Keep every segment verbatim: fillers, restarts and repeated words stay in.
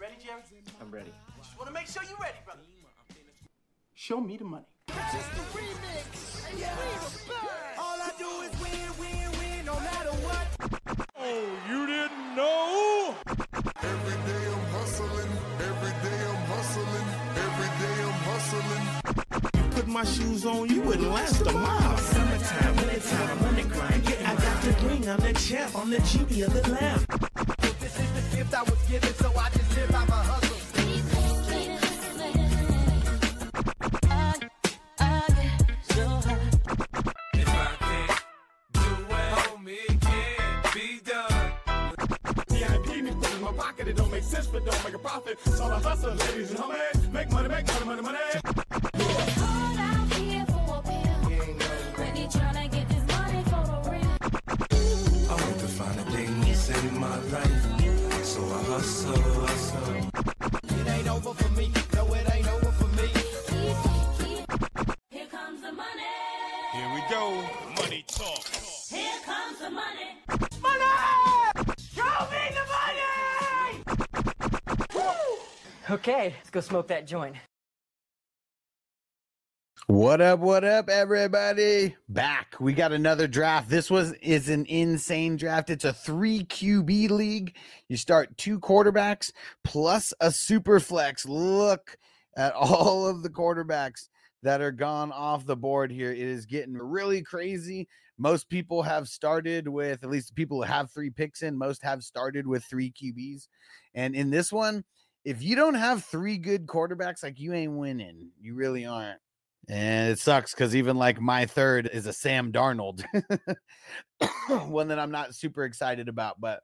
ready, Jerry? I'm ready. Just want to make sure you're ready, brother. Show me the money. Just the remix. Yeah. All I do is win, win, win, no matter what. Oh, you didn't know? Every day I'm hustling. Every day I'm hustling. Every day I'm hustling. You put my shoes on, you wouldn't last a mile. Summertime, wintertime, I'm on the grind. Yeah, I got the ring, I'm the champ, I'm the genie of the lamp. This is the gift I was given, so I just live by my hustle. Pocket, it don't make sense, but don't make a profit. So I hustle, ladies and homies. Make money, make money, money, money. Hold out here for a pill. When you tryna get this money for the real. I want to find the things in my life, so I hustle, hustle. It ain't over for me, no, it ain't over for me. Here comes the money. Here we go, money talk. Here comes the money. Okay, let's go smoke that joint. What up, what up, everybody? Back. We got another draft. This was is an insane draft. It's a three Q B league. You start two quarterbacks plus a super flex. Look at all of the quarterbacks that are gone off the board here. It is getting really crazy. Most people have started with, at least the people who have three picks in, most have started with three Q Bs. And in this one, if you don't have three good quarterbacks, like you ain't winning. You really aren't. And it sucks because even like my third is a Sam Darnold, one that I'm not super excited about. But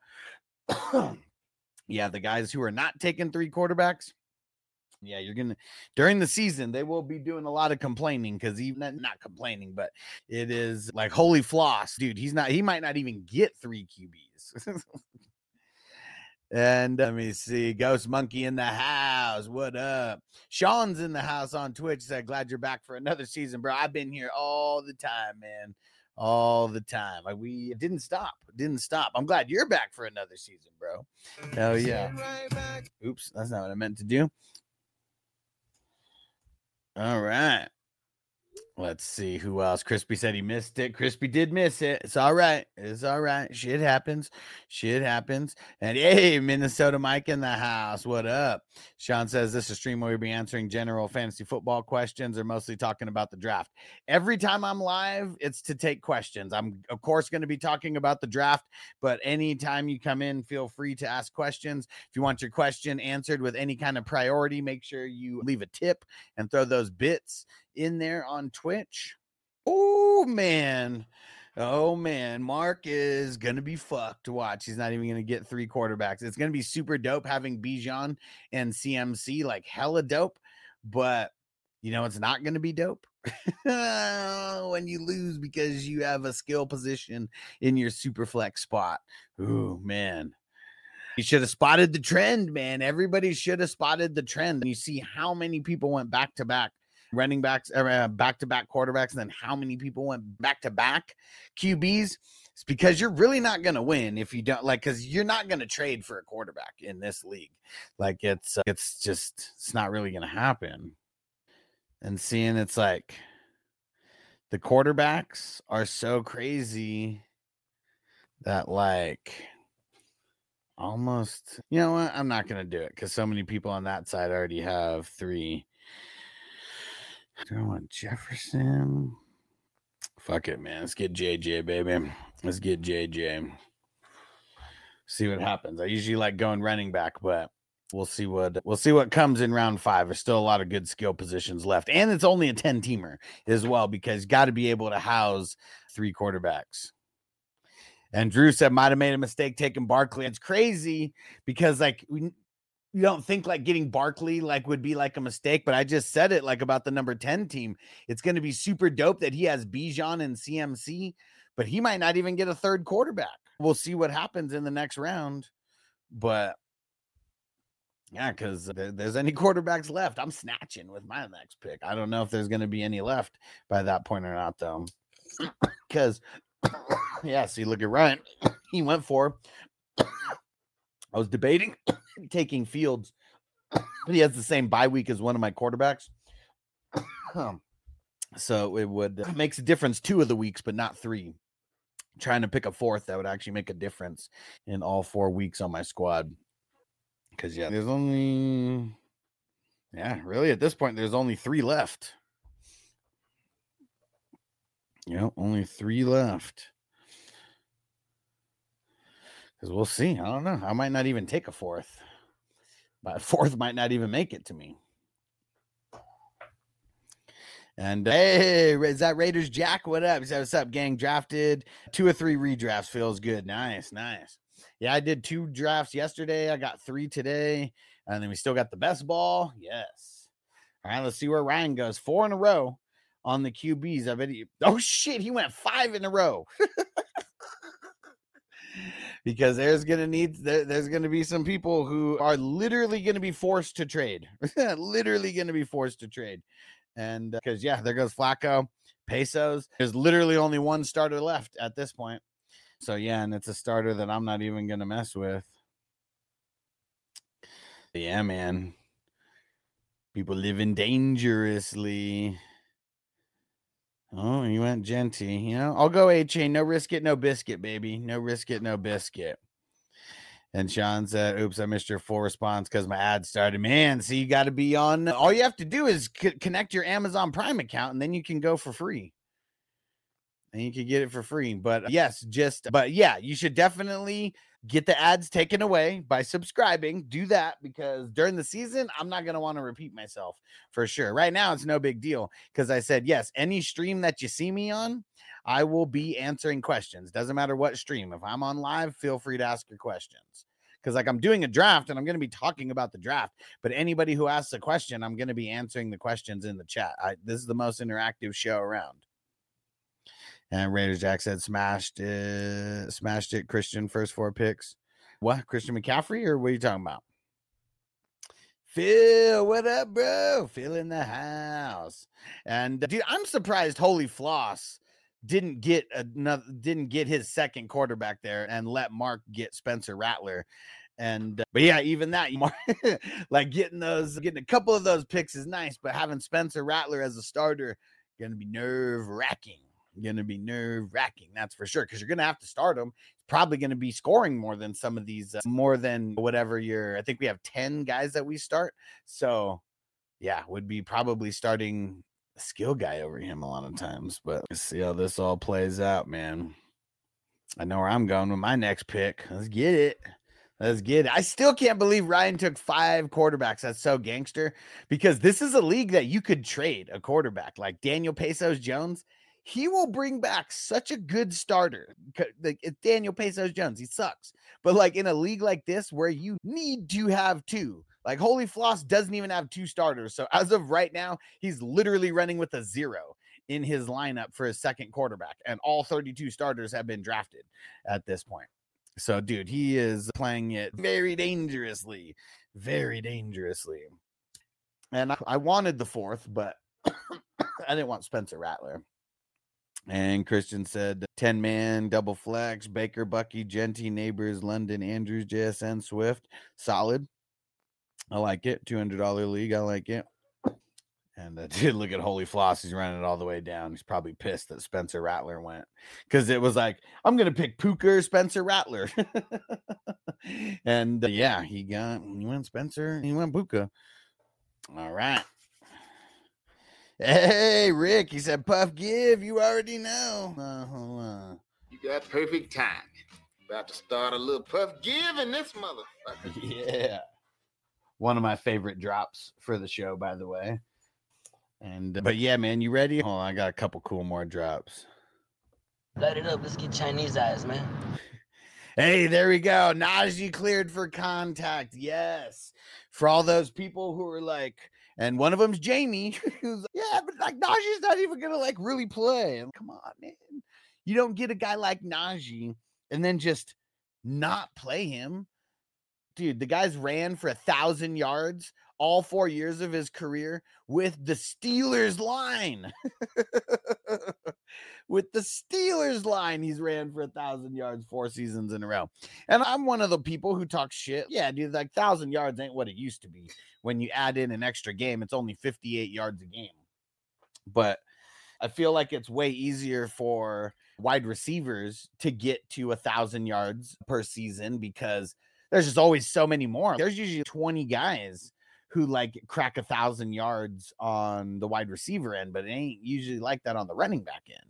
yeah, the guys who are not taking three quarterbacks, yeah, you're going to, during the season, they will be doing a lot of complaining because even not complaining, but it is like holy floss, dude. He's not, he might not even get three Q Bs. And let me see, Ghost Monkey in the house. What up? Sean's in the house on Twitch. Said, glad you're back for another season, bro. I've been here all the time, man. All the time. Like, we didn't stop. Didn't stop. I'm glad you're back for another season, bro. Hell yeah. Oops, that's not what I meant to do. All right. Let's see who else. Crispy said he missed it. Crispy did miss it. It's all right. It's all right. Shit happens. Shit happens. And hey, Minnesota Mike in the house. What up? Sean says this is a stream where we'll be answering general fantasy football questions or mostly talking about the draft. Every time I'm live, it's to take questions. I'm, of course, going to be talking about the draft, but anytime you come in, feel free to ask questions. If you want your question answered with any kind of priority, make sure you leave a tip and throw those bits in there on Twitch. Oh man. Oh man. Mark is gonna be fucked. Watch. He's not even gonna get three quarterbacks. It's gonna be super dope having Bijan and C M C, like hella dope. But you know it's not gonna be dope when you lose because you have a skill position in your super flex spot. Ooh man. You should have spotted the trend, man. Everybody should have spotted the trend. And you see how many people went back to back running backs, uh, back-to-back quarterbacks, and then how many people went back-to-back Q Bs. It's because you're really not going to win if you don't, like, because you're not going to trade for a quarterback in this league. Like, it's, uh, it's just, it's not really going to happen. And seeing it's like, the quarterbacks are so crazy that, like, almost, you know what? I'm not going to do it because so many people on that side already have three. Do I want Jefferson? Fuck it, man. Let's get J J, baby. Let's get J J. See what happens. I usually like going running back, but we'll see what we'll see what comes in round five. There's still a lot of good skill positions left. And it's only a ten-teamer as well because you got to be able to house three quarterbacks. And Drew said might have made a mistake taking Barkley. It's crazy because like we you don't think like getting Barkley like would be like a mistake, but I just said it like about the number ten team. It's going to be super dope that he has Bijan and C M C, but he might not even get a third quarterback. We'll see what happens in the next round. But yeah, because there's any quarterbacks left, I'm snatching with my next pick. I don't know if there's going to be any left by that point or not, though. Because, yeah, see, look at Ryan. He went for I was debating taking Fields but he has the same bye week as one of my quarterbacks. So it would uh, makes a difference two of the weeks, but not three. Trying to pick a fourth that would actually make a difference in all four weeks on my squad. Because yeah, there's only yeah, really at this point, there's only three left. Yeah, only three left. Because we'll see. I don't know. I might not even take a fourth. But a fourth might not even make it to me. And uh, hey, is that Raiders Jack? What up? He said, what's up, gang? Drafted two or three redrafts. Feels good. Nice, nice. Yeah, I did two drafts yesterday. I got three today. And then we still got the best ball. Yes. All right, let's see where Ryan goes. Four in a row on the Q Bs. I bet he, oh shit, he went five in a row. Because there's gonna need there, there's gonna be some people who are literally gonna be forced to trade. Literally gonna be forced to trade. And because uh, yeah, there goes Flacco, Pesos. There's literally only one starter left at this point. So yeah, and it's a starter that I'm not even gonna mess with. Yeah, man. People living dangerously. Oh, you went Genty. You know, I'll go A-Chain. No risk it, no biscuit, baby. No risk it, no biscuit. And Sean said, oops, I missed your full response because my ad started. Man, so you got to be on. All you have to do is c- connect your Amazon Prime account, and then you can go for free. And you can get it for free. But yes, just, but yeah, you should definitely get the ads taken away by subscribing. Do that because during the season, I'm not going to want to repeat myself for sure. Right now, it's no big deal because I said, yes, any stream that you see me on, I will be answering questions. Doesn't matter what stream. If I'm on live, feel free to ask your questions. Because like I'm doing a draft and I'm going to be talking about the draft, but anybody who asks a question, I'm going to be answering the questions in the chat. I, this is the most interactive show around. And Raiders Jack said smashed it, smashed it. Christian first four picks. What? Christian McCaffrey or what are you talking about? Phil, what up, bro? Phil in the house. And uh, dude, I'm surprised Holy Floss didn't get another, didn't get his second quarterback there and let Mark get Spencer Rattler. And uh, but yeah, even that, like getting those, getting a couple of those picks is nice, but having Spencer Rattler as a starter gonna be nerve wracking. Going to be nerve wracking, that's for sure, because you're going to have to start him. He's probably going to be scoring more than some of these, uh, more than whatever you're. I think we have ten guys that we start. So, yeah, would be probably starting a skill guy over him a lot of times. But let's see how this all plays out, man. I know where I'm going with my next pick. Let's get it. Let's get it. I still can't believe Ryan took five quarterbacks. That's so gangster because this is a league that you could trade a quarterback like Daniel Pesos Jones. He will bring back such a good starter. Like it's Daniel Pesos Jones. He sucks. But like in a league like this where you need to have two, like Holy Floss doesn't even have two starters. So as of right now, he's literally running with a zero in his lineup for his second quarterback. And all thirty-two starters have been drafted at this point. So dude, he is playing it very dangerously, very dangerously. And I, I wanted the fourth, but I didn't want Spencer Rattler. And Christian said ten man, double flex, Baker, Bucky, Genty, Neighbors, London, Andrews, J S N, Swift. Solid. I like it. two hundred dollars league. I like it. And I did look at Holy Floss. He's running it all the way down. He's probably pissed that Spencer Rattler went because it was like, I'm going to pick Puka or Spencer Rattler. And uh, yeah, he got, he went Spencer. He went Puka. All right. Hey, Rick, he said, Puff give, you already know. Uh, hold on. You got perfect timing. About to start a little Puff give in this motherfucker. Yeah. One of my favorite drops for the show, by the way. And uh, but yeah, man, you ready? Hold on, I got a couple cool more drops. Light it up. Let's get Chinese eyes, man. Hey, there we go. Najee cleared for contact. Yes. For all those people who are like, and one of them's Jamie, who's like, yeah, but like Najee's not even gonna like really play. And come on, man. You don't get a guy like Najee and then just not play him. Dude, the guys ran for a thousand yards all four years of his career with the Steelers line. With the Steelers line, he's ran for a thousand yards four seasons in a row. And I'm one of the people who talk shit. Yeah, dude, like thousand yards ain't what it used to be. When you add in an extra game, it's only fifty-eight yards a game. But I feel like it's way easier for wide receivers to get to a thousand yards per season because there's just always so many more. There's usually twenty guys who like crack a thousand yards on the wide receiver end, but it ain't usually like that on the running back end.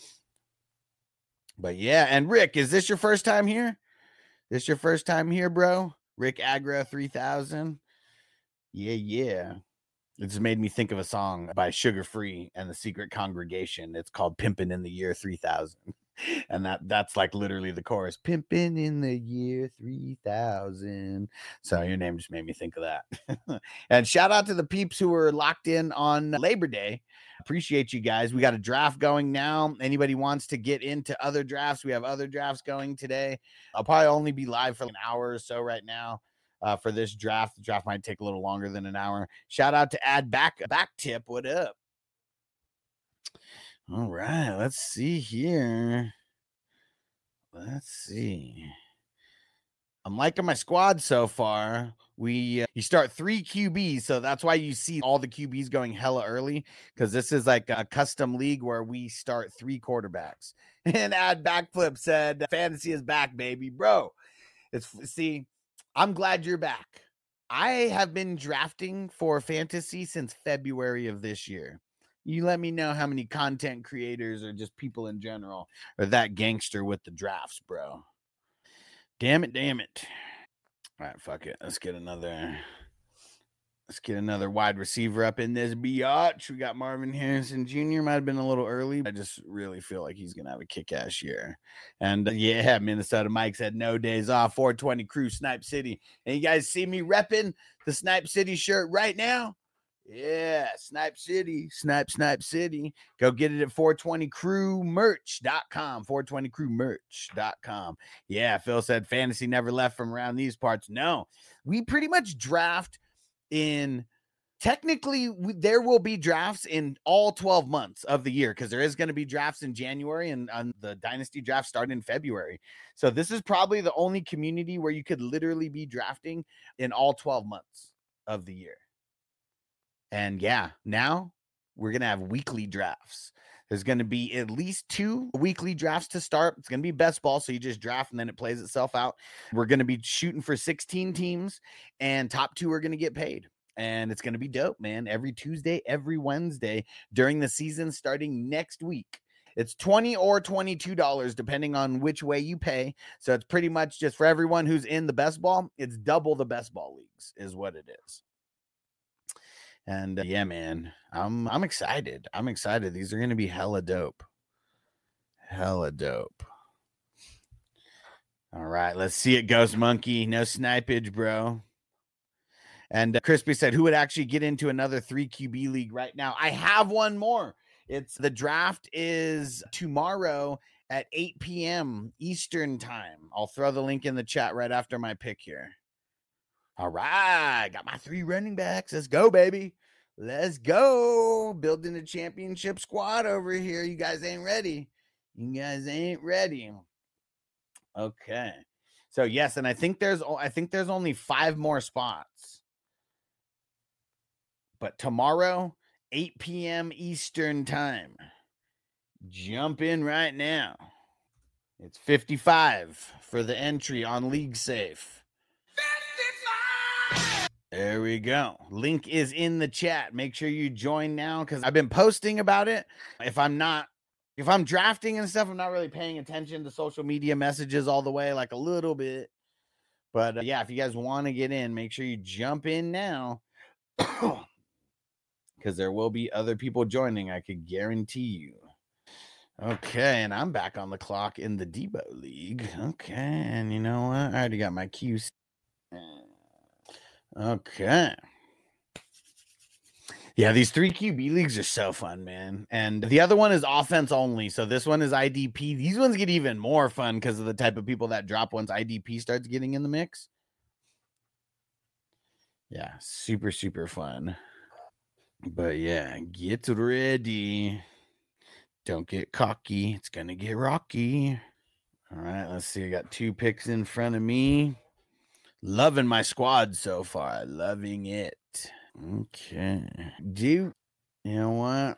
But yeah, and Rick, is this your first time here? This your first time here, bro? Rick Aggro three thousand. Yeah, yeah. It just made me think of a song by Sugar Free and the Secret Congregation. It's called Pimpin' in the Year three thousand. And that that's like literally the chorus. Pimpin' in the year three thousand. So your name just made me think of that. And shout out to the peeps who were locked in on Labor Day. Appreciate you guys. We got a draft going now. Anybody wants to get into other drafts? We have other drafts going today. I'll probably only be live for an hour or so right now. Uh, for this draft. The draft might take a little longer than an hour. Shout out to Add Back Back Tip. What up? All right, let's see here. Let's see. I'm liking my squad so far. We uh, you start three Q Bs, so that's why you see all the Q Bs going hella early, because this is like a custom league where we start three quarterbacks. And Add Backflip said, "Fantasy is back, baby, bro." It's see. I'm glad you're back. I have been drafting for fantasy since February of this year. You let me know how many content creators or just people in general are that gangster with the drafts, bro. Damn it, damn it. All right, fuck it. Let's get another. Let's get another wide receiver up in this biatch. We got Marvin Harrison Junior Might have been a little early. I just really feel like he's going to have a kick-ass year. And uh, yeah, Minnesota Mike said no days off. four twenty Crew, Snipe City. And you guys see me repping the Snipe City shirt right now? Yeah, Snipe City, Snipe, Snipe City. Go get it at four twenty crew merch dot com, four twenty crew merch dot com. Yeah, Phil said fantasy never left from around these parts. No, we pretty much draft in technically we, there will be drafts in all twelve months of the year because there is going to be drafts in January and on the dynasty draft start in February. So this is probably the only community where you could literally be drafting in all twelve months of the year. And yeah, now we're going to have weekly drafts. There's going to be at least two weekly drafts to start. It's going to be best ball. So you just draft and then it plays itself out. We're going to be shooting for sixteen teams and top two are going to get paid. And it's going to be dope, man. Every Tuesday, every Wednesday during the season starting next week. It's twenty dollars or twenty-two dollars depending on which way you pay. So it's pretty much just for everyone who's in the best ball. It's double the best ball leagues is what it is. And uh, yeah, man, I'm I'm excited. I'm excited. These are going to be hella dope. Hella dope. All right, let's see it, Ghost Monkey. No snipage, bro. And uh, Crispy said, who would actually get into another three Q B league right now? I have one more. It's the draft is tomorrow at eight p.m. Eastern time. I'll throw the link in the chat right after my pick here. All right, got my three running backs. Let's go, baby. Let's go. Building a championship squad over here. You guys ain't ready. You guys ain't ready. Okay. So yes, and I think there's I think there's only five more spots. But tomorrow, eight p.m. Eastern time. Jump in right now. It's fifty-five for the entry on League Safe. There we go. Link is in the chat. Make sure you join now because I've been posting about it. If I'm not, if I'm drafting and stuff, I'm not really paying attention to social media messages all the way, like a little bit. But uh, yeah, if you guys want to get in, make sure you jump in now because there will be other people joining. I could guarantee you. Okay, and I'm back on the clock in the Debo League. Okay, and you know what? I already got my Q C. Okay. Yeah, these three Q B leagues are so fun, man. And the other one is offense only. So this one is I D P. These ones get even more fun because of the type of people that drop once I D P starts getting in the mix. Yeah, super, super fun. But yeah, get ready. Don't get cocky. It's going to get rocky. All right, let's see. I got two picks in front of me. Loving my squad so far. Loving it. Okay. Do you know what?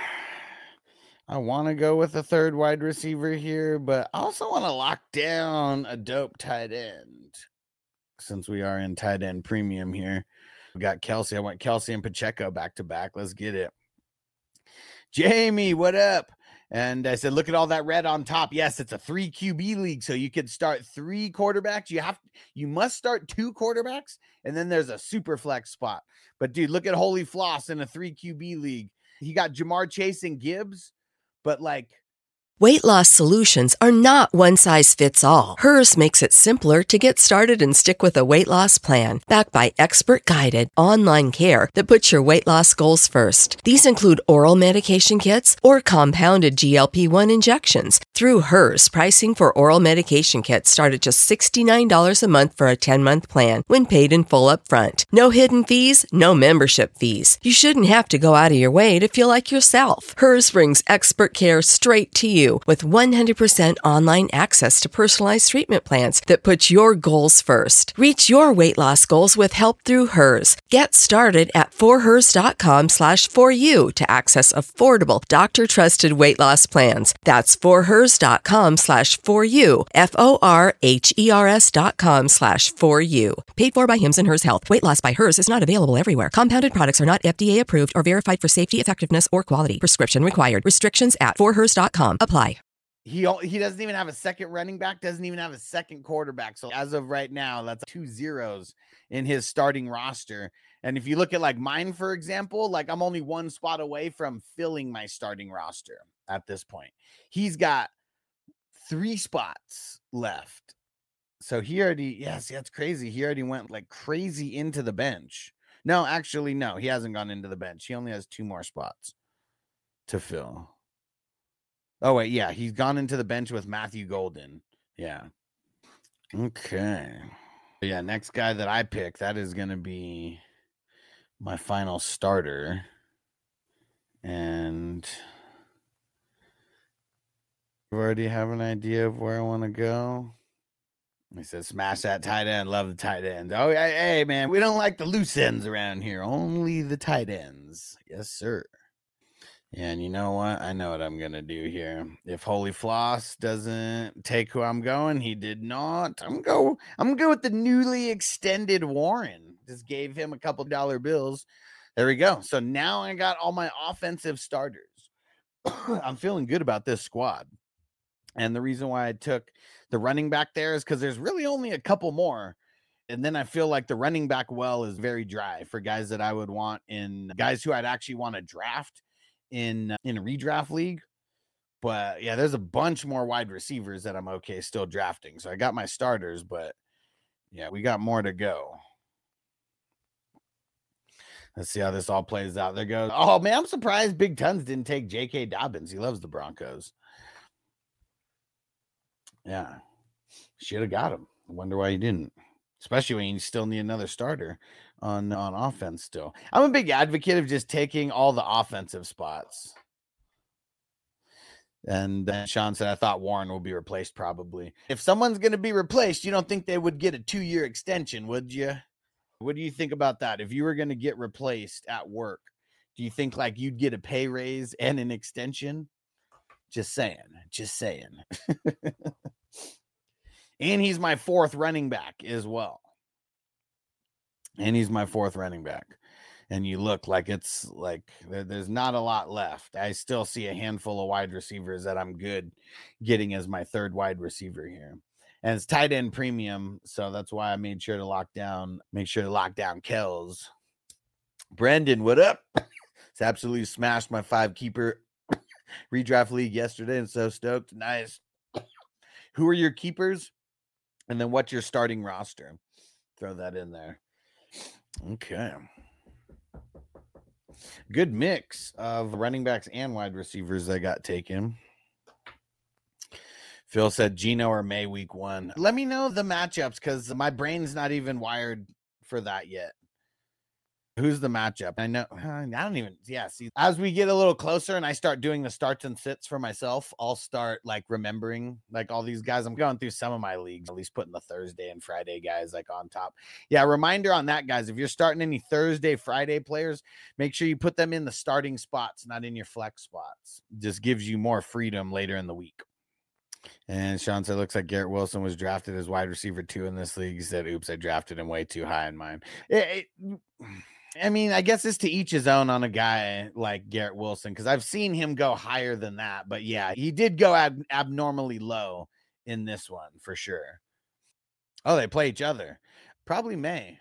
I want to go with a third wide receiver here, but I also want to lock down a dope tight end. Since we are in tight end premium here, we got Kelsey. I want Kelsey and Pacheco back to back. Let's get it. Jamie, what up? And I said, look at all that red on top. Yes, it's a three Q B league, so you could start three quarterbacks. You have, you must start two quarterbacks, and then there's a super flex spot. But dude, look at Holy Floss in a three Q B league. He got Jamar Chase and Gibbs, but like. Weight loss solutions are not one size fits all. Hers makes it simpler to get started and stick with a weight loss plan backed by expert-guided online care that puts your weight loss goals first. These include oral medication kits or compounded G L P one injections. Through Hers, pricing for oral medication kits start at just sixty-nine dollars a month for a ten-month plan when paid in full upfront. No hidden fees, no membership fees. You shouldn't have to go out of your way to feel like yourself. Hers brings expert care straight to you with one hundred percent online access to personalized treatment plans that put your goals first. Reach your weight loss goals with help through Hers. Get started at forhers.com slash for you to access affordable, doctor-trusted weight loss plans. That's forhers.com slash for you, F-O-R-H-E-R-S dot com slash for you. Paid for by Hims and Hers Health. Weight loss by Hers is not available everywhere. Compounded products are not F D A approved or verified for safety, effectiveness, or quality. Prescription required. Restrictions at forhers dot com. Apply. He he doesn't even have a second running back, doesn't even have a second quarterback. So as of right now, that's two zeros in his starting roster. And if you look at like mine, for example, like I'm only one spot away from filling my starting roster at this point. He's got three spots left. So he already, yes, that's crazy. He already went like crazy into the bench. No, actually, no, he hasn't gone into the bench. He only has two more spots to fill. Oh, wait, yeah, he's gone into the bench with Matthew Golden. Yeah. Okay. Yeah, next guy that I pick, that is going to be my final starter. And you already have an idea of where I want to go. He said, smash that tight end. Love the tight end. Oh, hey, hey, man, we don't like the loose ends around here. Only the tight ends. Yes, sir. And you know what? I know what I'm going to do here. If Holy Floss doesn't take who I'm going, he did not. I'm go. I'm going to go with the newly extended Warren. Just gave him a couple dollar bills. There we go. So now I got all my offensive starters. I'm feeling good about this squad. And the reason why I took the running back there is because there's really only a couple more. And then I feel like the running back well is very dry for guys that I would want in guys who I'd actually want to draft in in a redraft league. But yeah, there's a bunch more wide receivers that I'm okay still drafting. So I got my starters, but yeah, we got more to go. Let's see how this all plays out. There goes. Oh man, I'm surprised Big Tons didn't take J K Dobbins. He loves the Broncos. Yeah, should have got him. I wonder why he didn't, especially when you still need another starter on on offense still. I'm a big advocate of just taking all the offensive spots. And then Sean said, I thought Warren will be replaced probably. If someone's going to be replaced, you don't think they would get a two-year extension, would you? What do you think about that? If you were going to get replaced at work, do you think like you'd get a pay raise and an extension? Just saying. Just saying. And he's my fourth running back as well. And he's my fourth running back. And you look like it's like there's not a lot left. I still see a handful of wide receivers that I'm good getting as my third wide receiver here. And it's tight end premium. So that's why I made sure to lock down, make sure to lock down Kells. Brendan, what up? It's absolutely smashed my five keeper redraft league yesterday. And so stoked. Nice. Who are your keepers? And then what's your starting roster? Throw that in there. Okay. Good mix of running backs and wide receivers that got taken. Phil said Geno or May week one. Let me know the matchups because my brain's not even wired for that yet. Who's the matchup? I know I don't even yeah, see as we get a little closer and I start doing the starts and sits for myself, I'll start like remembering like all these guys. I'm going through some of my leagues, at least putting the Thursday and Friday guys like on top. Yeah, reminder on that, guys. If you're starting any Thursday, Friday players, make sure you put them in the starting spots, not in your flex spots. Just gives you more freedom later in the week. And Sean said, looks like Garrett Wilson was drafted as wide receiver two in this league. He said, oops, I drafted him way too high in mine. It, it, I mean, I guess it's to each his own on a guy like Garrett Wilson, because I've seen him go higher than that. But yeah, he did go ab- abnormally low in this one for sure. Oh, they play each other. Probably May.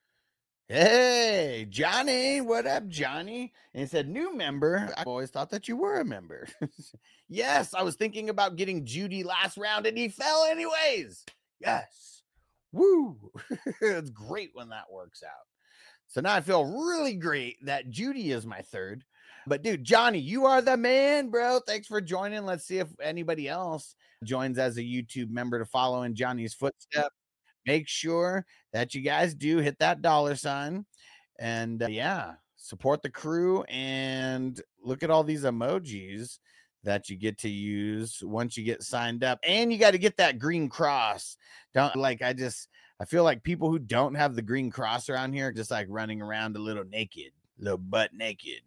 Hey, Johnny, what up, Johnny? And he said, new member. I've always thought that you were a member. Yes, I was thinking about getting Judy last round and he fell anyways. Yes. Woo. It's great when that works out. So now I feel really great that Judy is my third. But dude, Johnny, you are the man, bro. Thanks for joining. Let's see if anybody else joins as a YouTube member to follow in Johnny's footsteps. Make sure that you guys do hit that dollar sign and uh, yeah, support the crew and look at all these emojis that you get to use once you get signed up. And you got to get that green cross. Don't like, I just, I feel like people who don't have the green cross around here are just like running around a little naked, a little butt naked.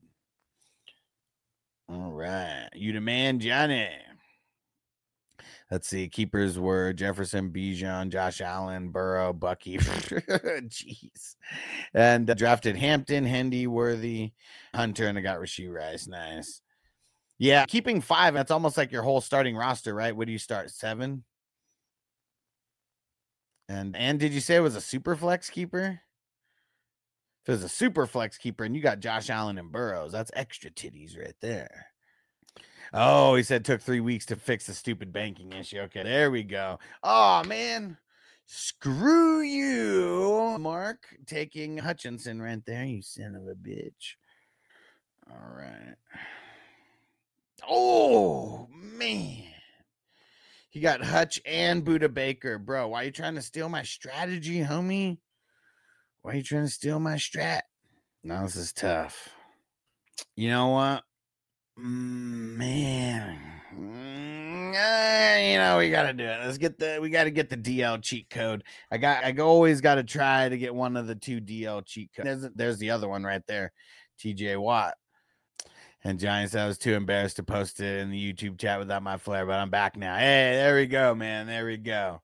All right. You the man, Johnny. Let's see. Keepers were Jefferson, Bijan, Josh Allen, Burrow, Bucky. Jeez. And uh, drafted Hampton, Hendy, Worthy, Hunter, and I got Rashee Rice. Nice. Yeah, keeping five, that's almost like your whole starting roster, right? What do you start? Seven? And and did you say it was a super flex keeper? If it was a super flex keeper and you got Josh Allen and Burrows, that's extra titties right there. Oh, he said took three weeks to fix the stupid banking issue. Okay, there we go. Oh, man. Screw you, Mark. Taking Hutchinson right there, you son of a bitch. All right. Oh, man. He got Hutch and Buda Baker. Bro, why are you trying to steal my strategy, homie? Why are you trying to steal my strat? No, this is tough. You know what? Mm, man. Mm, uh, you know, we got to do it. Let's get the, we got to get the D L cheat code. I got, I always got to try to get one of the two D L cheat codes. There's, there's the other one right there. T J Watt. And Giants, I was too embarrassed to post it in the YouTube chat without my flair, but I'm back now. Hey, there we go, man. There we go.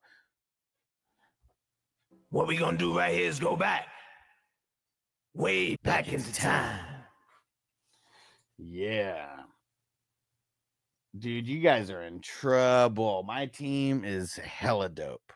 What we gonna do right here is go back. Way back, back into time. Yeah. Dude, you guys are in trouble. My team is hella dope.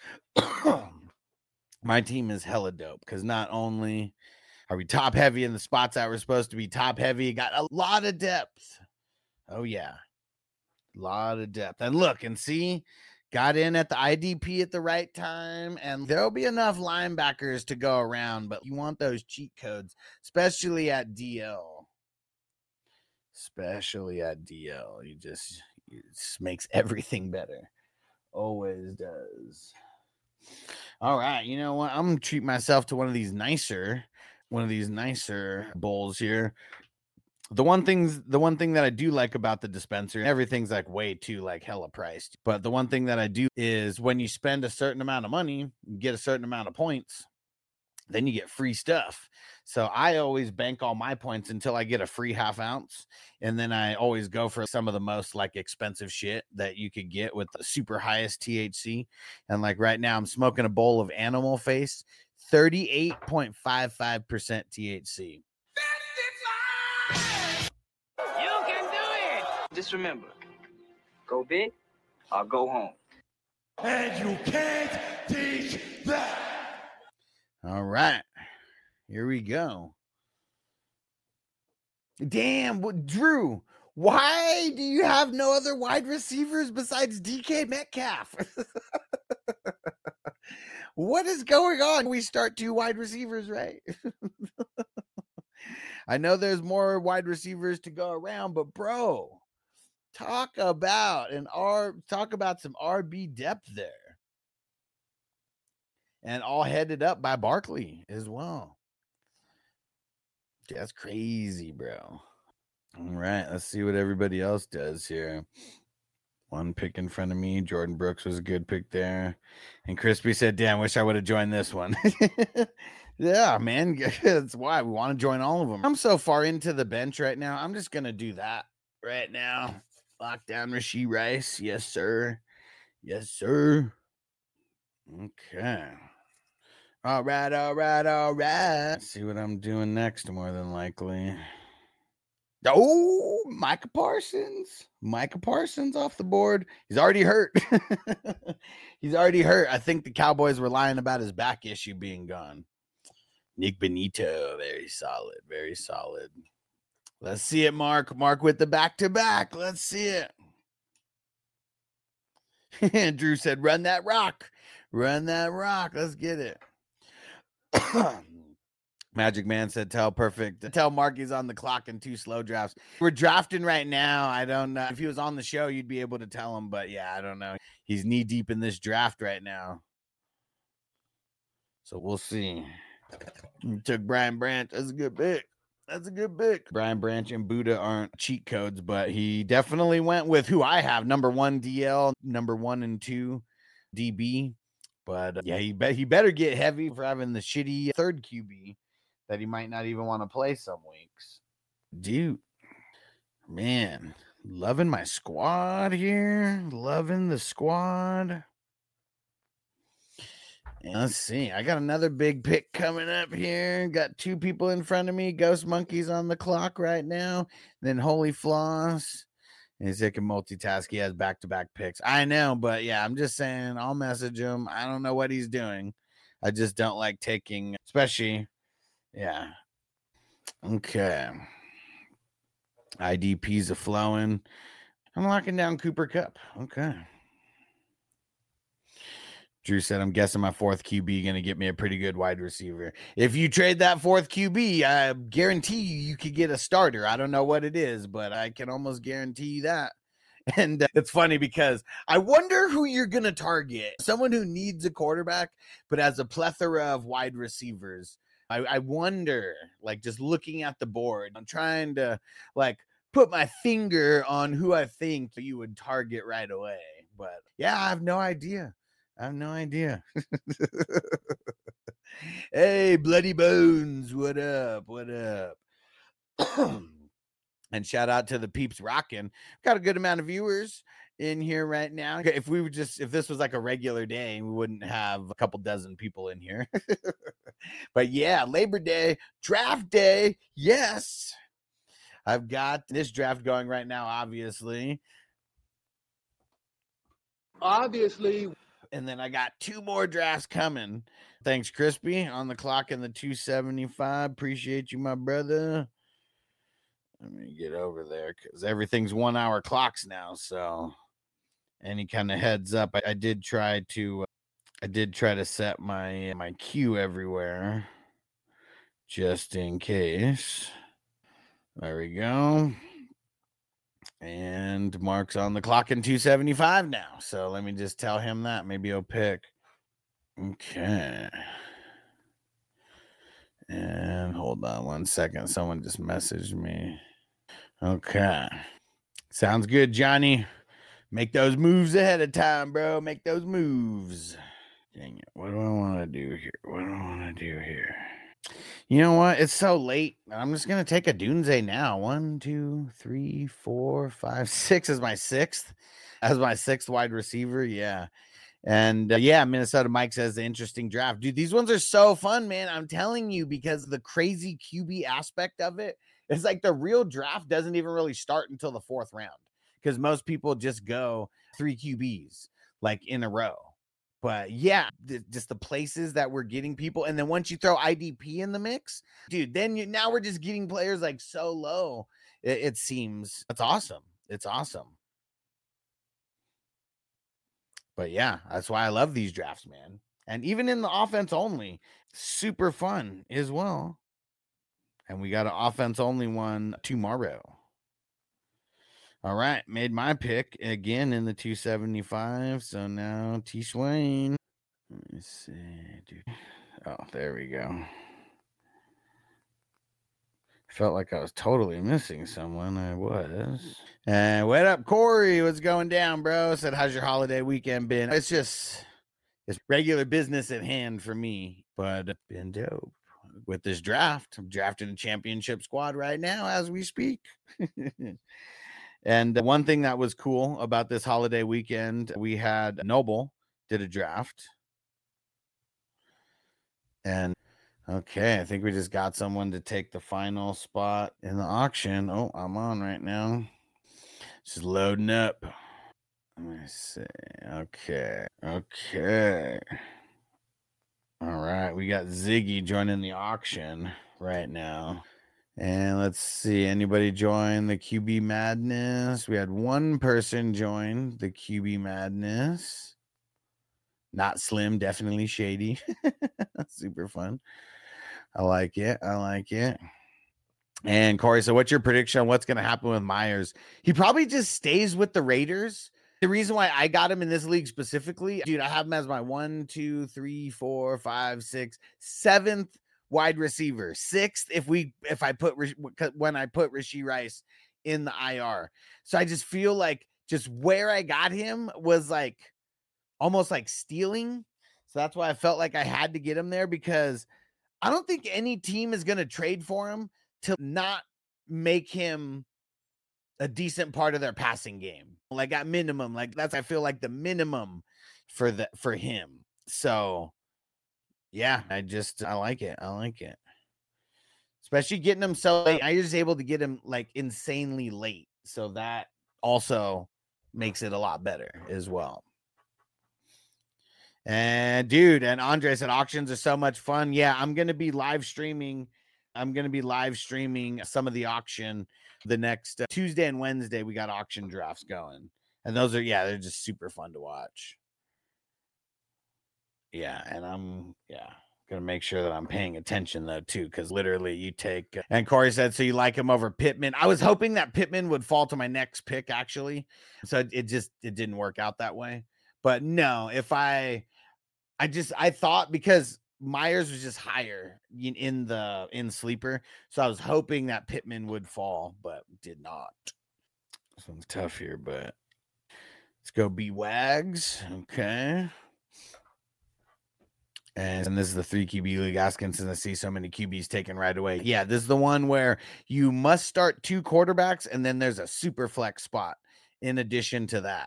My team is hella dope because not only are we top heavy in the spots that we're supposed to be top heavy, got a lot of depth. Oh, yeah. A lot of depth. And look and see, got in at the I D P at the right time, and there'll be enough linebackers to go around, but you want those cheat codes, especially at D L. Especially at D L. You just, it just makes everything better. Always does. All right. You know what? I'm going to treat myself to one of these nicer, one of these nicer bowls here. The one things, the one thing that I do like about the dispenser, everything's like way too like hella priced. But the one thing that I do is when you spend a certain amount of money, you get a certain amount of points, then you get free stuff. So I always bank all my points until I get a free half ounce. And then I always go for some of the most like expensive shit that you could get with the super highest T H C. And like right now I'm smoking a bowl of Animal Face, thirty-eight point five five percent T H C. You can do it. Just remember, go big or go home. And you can't teach that. All right. Here we go. Damn, what, Drew, why do you have no other wide receivers besides D K Metcalf? What is going on? We start two wide receivers, right? I know there's more wide receivers to go around, but bro, talk about an R, talk about some R B depth there. And all headed up by Barkley as well. That's crazy, bro. All right, let's see what everybody else does here. One pick in front of me. Jordan Brooks was a good pick there. And Crispy said, damn, wish I would have joined this one. Yeah, man. That's why we want to join all of them. I'm so far into the bench right now. I'm just going to do that right now. Lock down Rashee Rice. Yes, sir. Yes, sir. Okay. All right, all right, all right. Let's see what I'm doing next, more than likely. Oh, Micah Parsons. Micah Parsons off the board. He's already hurt. He's already hurt. I think the Cowboys were lying about his back issue being gone. Nick Benito, very solid, very solid. Let's see it, Mark. Mark with the back-to-back. Let's see it. Drew said, run that rock. Run that rock. Let's get it. Magic Man said, tell perfect. Tell Marky's on the clock in two slow drafts. We're drafting right now. I don't know. If he was on the show, you'd be able to tell him. But, yeah, I don't know. He's knee-deep in this draft right now. So we'll see. He took Brian Branch. That's a good pick. That's a good pick. Brian Branch and Buddha aren't cheat codes, but he definitely went with who I have. Number one D L, number one and two D B. But, uh, yeah, he, be- he better get heavy for having the shitty third Q B that he might not even want to play some weeks. Dude, man, loving my squad here. Loving the squad. And let's see. I got another big pick coming up here. Got two people in front of me. Ghost Monkey's on the clock right now. Then Holy Floss. And he's can multitask. He has back-to-back picks. I know, but yeah, I'm just saying I'll message him. I don't know what he's doing. I just don't like taking, especially, yeah. Okay. I D Ps are flowing. I'm locking down Cooper Kupp. Okay. Drew said, I'm guessing my fourth Q B going to get me a pretty good wide receiver. If you trade that fourth Q B, I guarantee you you could get a starter. I don't know what it is, but I can almost guarantee you that. And uh, it's funny because I wonder who you're going to target. Someone who needs a quarterback, but has a plethora of wide receivers. I, I wonder, like, just looking at the board, I'm trying to, like, put my finger on who I think you would target right away. But, yeah, I have no idea. I have no idea. Hey, Bloody Bones, what up? What up? And shout out to the peeps rocking. Got a good amount of viewers in here right now. If we were just, if this was like a regular day, we wouldn't have a couple dozen people in here. But yeah, Labor Day, draft day. Yes. I've got this draft going right now, obviously. Obviously. And then I got two more drafts coming. Thanks, Crispy, on the clock in the two seventy-five. Appreciate you, my brother. Let me get over there because everything's one hour clocks now. So any kind of heads up, I, I did try to, uh, I did try to set my, my queue everywhere just in case. There we go. And Mark's on the clock in two seventy-five now. So let me just tell him that. Maybe he'll pick. Okay. And hold on one second. Someone just messaged me. Okay. Sounds good, Johnny. Make those moves ahead of time, bro. Make those moves. Dang it. What do I want to do here? What do I want to do here? You know what? It's so late. I'm just going to take a Dunze now. One, two, three, four, five, six is my sixth. As my sixth wide receiver. Yeah. And uh, yeah, Minnesota Mike says the interesting draft. Dude, these ones are so fun, man. I'm telling you, because the crazy Q B aspect of it, it's like the real draft doesn't even really start until the fourth round because most people just go three Q Bs like in a row. But yeah, th- just the places that we're getting people. And then once you throw I D P in the mix, dude, then you, now we're just getting players like so low. It, it seems that's awesome. It's awesome. But yeah, that's why I love these drafts, man. And even in the offense only, super fun as well. And we got an offense only one tomorrow. All right, made my pick again in the two seventy-five. So now T Swain. Let me see, dude. Oh, there we go. Felt like I was totally missing someone. I was. And what up, Corey? What's going down, bro? Said, how's your holiday weekend been? It's just, it's regular business at hand for me, but it's been dope. With this draft, I'm drafting a championship squad right now as we speak. And one thing that was cool about this holiday weekend, we had Noble did a draft. And okay, I think we just got someone to take the final spot in the auction. Oh, I'm on right now. Just loading up. Let me see. Okay. Okay. All right. We got Ziggy joining the auction right now. And let's see. Anybody join the Q B Madness? We had one person join the Q B Madness. Not Slim, definitely Shady. Super fun. I like it. I like it. And Corey, so what's your prediction on what's going to happen with Myers? He probably just stays with the Raiders. The reason why I got him in this league specifically, dude, I have him as my one, two, three, four, five, six, seventh wide receiver. Sixth, if we, if I put, when I put Rashee Rice in the I R. So I just feel like just where I got him was like almost like stealing. So that's why I felt like I had to get him there, because I don't think any team is going to trade for him to not make him a decent part of their passing game. Like at minimum, like that's, I feel like the minimum for the, for him. So yeah, I just, I like it. I like it. Especially getting him so late. I was able to get him like insanely late. So that also makes it a lot better as well. And dude, and Andre said auctions are so much fun. Yeah, I'm going to be live streaming. I'm going to be live streaming some of the auction the next uh, Tuesday and Wednesday. We got auction drafts going. And those are, yeah, they're just super fun to watch. Yeah. And I'm, yeah, going to make sure that I'm paying attention though, too. Cause literally you take, and Corey said, so you like him over Pittman. I was hoping that Pittman would fall to my next pick actually. So it, it just, it didn't work out that way. But no, if I, I just, I thought because Myers was just higher in, in the, in sleeper. So I was hoping that Pittman would fall, but did not. This one's tough here, but let's go B Wags. Okay. And, and this is the three Q B league asking, since I see so many Q Bs taken right away. Yeah, this is the one where you must start two quarterbacks and then there's a super flex spot in addition to that.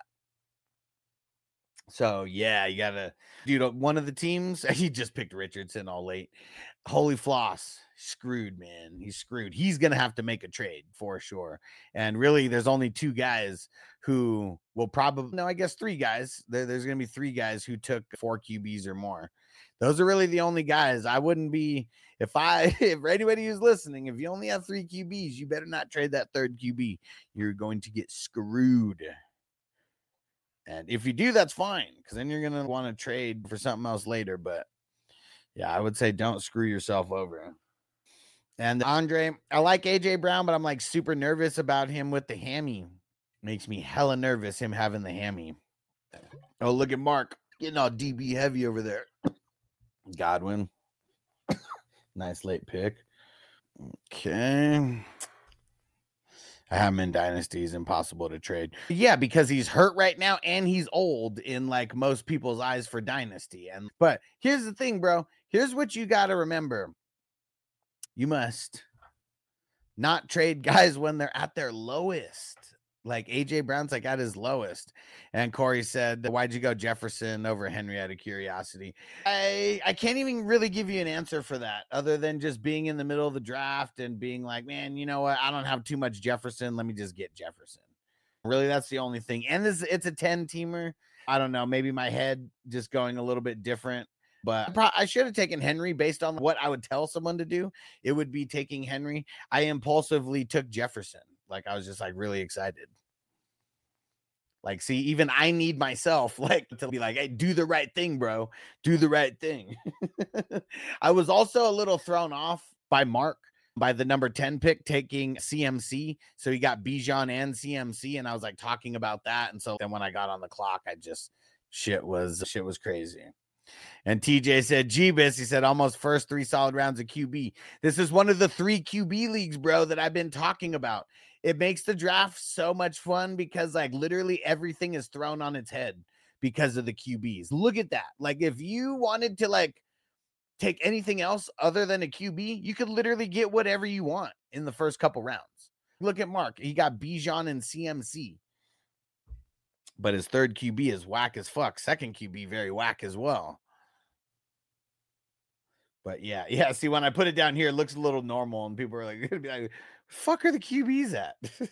So yeah, you gotta, dude, one of the teams, he just picked Richardson all late. Holy floss, screwed, man. He's screwed. He's gonna have to make a trade for sure. And really, there's only two guys who will probably, no, I guess three guys. There, there's gonna be three guys who took four Q Bs or more. Those are really the only guys. I wouldn't be, if I, if anybody who's listening, if you only have three Q Bs, you better not trade that third Q B. You're going to get screwed. And if you do, that's fine, because then you're going to want to trade for something else later. But yeah, I would say don't screw yourself over. And Andre, I like A J Brown, but I'm like super nervous about him with the hammy. Makes me hella nervous, him having the hammy. Oh, look at Mark getting all D B heavy over there. Godwin. Nice late pick. Okay. I have him in dynasties, impossible to trade. Yeah, because he's hurt right now and he's old in like most people's eyes for dynasty. And but here's the thing, bro. Here's what you got to remember. You must not trade guys when they're at their lowest. Like A J Brown's like at his lowest. And Corey said, why'd you go Jefferson over Henry out of curiosity? I, I can't even really give you an answer for that other than just being in the middle of the draft and being like, man, you know what? I don't have too much Jefferson. Let me just get Jefferson. Really, that's the only thing. And this, it's a ten teamer. I don't know. Maybe my head just going a little bit different. But I should have taken Henry based on what I would tell someone to do. It would be taking Henry. I impulsively took Jefferson. Like, I was just like really excited. Like, see, even I need myself like to be like, hey, do the right thing, bro. Do the right thing. I was also a little thrown off by Mark by the number ten pick taking C M C. So he got Bijan and C M C. And I was like talking about that. And so then when I got on the clock, I just shit was shit was crazy. And T J said, Jeebus, he said, almost first three solid rounds of Q B. This is one of the three Q B leagues, bro, that I've been talking about. It makes the draft so much fun because, like, literally everything is thrown on its head because of the Q Bs. Look at that. Like, if you wanted to, like, take anything else other than a Q B, you could literally get whatever you want in the first couple rounds. Look at Mark. He got Bijan and C M C. But his third Q B is whack as fuck. Second Q B, very whack as well. But yeah, yeah. See, when I put it down here, it looks a little normal, and people are like, gonna be like, "Fuck are the Q Bs at?"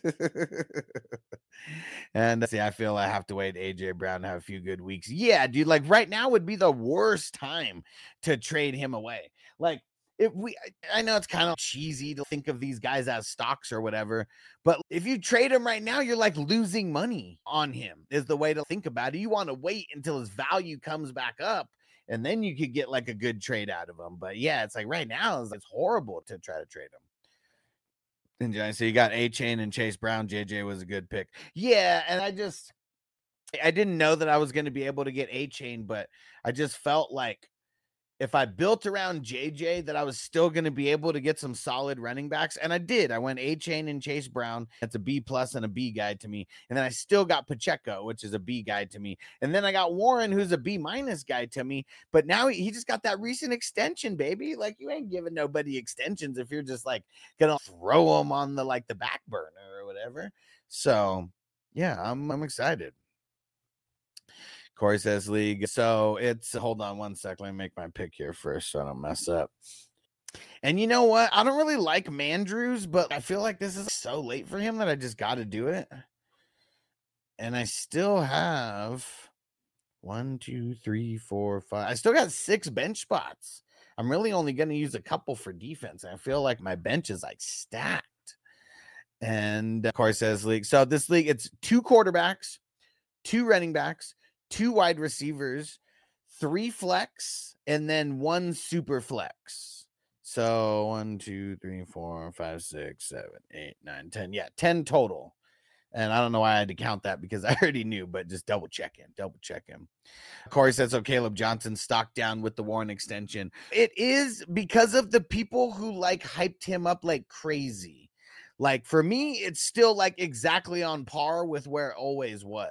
And see, I feel I have to wait A J Brown to have a few good weeks. Yeah, dude. Like right now would be the worst time to trade him away. Like if we, I know it's kind of cheesy to think of these guys as stocks or whatever, but if you trade him right now, you're like losing money on him. Is the way to think about it. You want to wait until his value comes back up. And then you could get like a good trade out of him. But yeah, it's like right now, it's, it's horrible to try to trade him. And so you got A-Chain and Chase Brown. J J was a good pick. Yeah, and I just, I didn't know that I was going to be able to get A-Chain, but I just felt like if I built around J J, that I was still going to be able to get some solid running backs. And I did. I went A-Chain and Chase Brown. That's a B plus and a B guy to me. And then I still got Pacheco, which is a B guy to me. And then I got Warren, who's a B minus guy to me. But now he, he just got that recent extension, baby. Like you ain't giving nobody extensions if you're just like going to throw them on the, like the back burner or whatever. So yeah, I'm, I'm excited. Corey says league. So it's, hold on one sec. Let me make my pick here first so I don't mess up. And you know what? I don't really like Mandrews, but I feel like this is so late for him that I just got to do it. And I still have one, two, three, four, five. I still got six bench spots. I'm really only going to use a couple for defense. I feel like my bench is like stacked. And Corey says league. So this league, it's two quarterbacks, two running backs, two wide receivers, three flex, and then one super flex. So one, two, three, four, five, six, seven, eight, nine, ten. Yeah, ten total. And I don't know why I had to count that because I already knew, but just double check him, double check him. Corey says, so Caleb Johnson stock down with the Warren extension. It is because of the people who like hyped him up like crazy. Like for me, it's still like exactly on par with where it always was.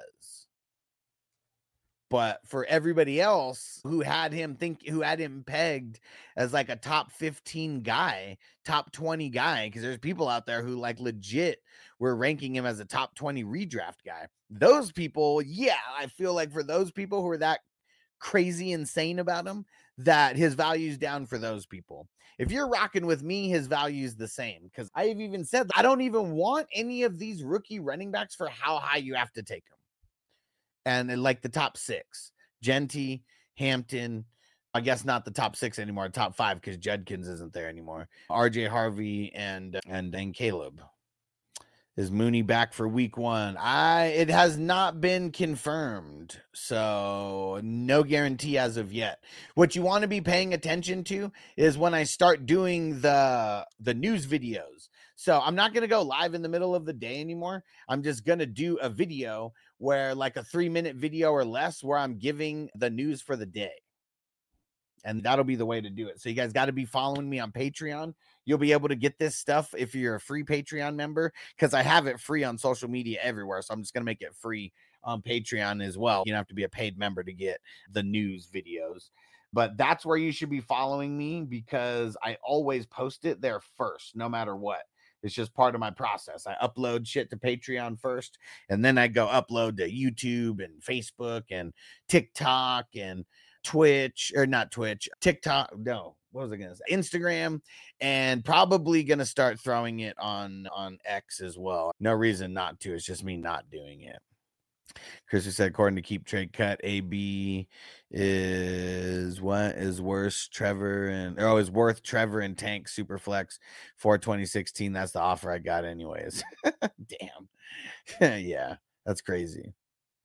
But for everybody else who had him think, who had him pegged as like a top fifteen guy, top twenty guy, because there's people out there who like legit were ranking him as a top twenty redraft guy. Those people, yeah, I feel like for those people who are that crazy insane about him, that his value's down for those people. If you're rocking with me, his value's the same. Because I've even said I don't even want any of these rookie running backs for how high you have to take them. And like the top six, Genty, Hampton, I guess not the top six anymore, top five because Judkins isn't there anymore. R J Harvey and and then Caleb. Is Mooney back for week one? I it has not been confirmed, so no guarantee as of yet. What you want to be paying attention to is when I start doing the the news videos. So I'm not going to go live in the middle of the day anymore. I'm just going to do a video where like a three minute video or less where I'm giving the news for the day. And that'll be the way to do it. So you guys got to be following me on Patreon. You'll be able to get this stuff if you're a free Patreon member, because I have it free on social media everywhere. So I'm just going to make it free on Patreon as well. You don't have to be a paid member to get the news videos. But that's where you should be following me because I always post it there first, no matter what. It's just part of my process. I upload shit to Patreon first, and then I go upload to YouTube and Facebook and TikTok and Twitch, or not Twitch, TikTok. No, what was I going to say? Instagram, and probably going to start throwing it on, on X as well. No reason not to. It's just me not doing it. Chris said, according to Keep Trade Cut, A B is what is worse, Trevor and oh, is worth Trevor and Tank Superflex for twenty sixteen. That's the offer I got, anyways. Damn, yeah, that's crazy.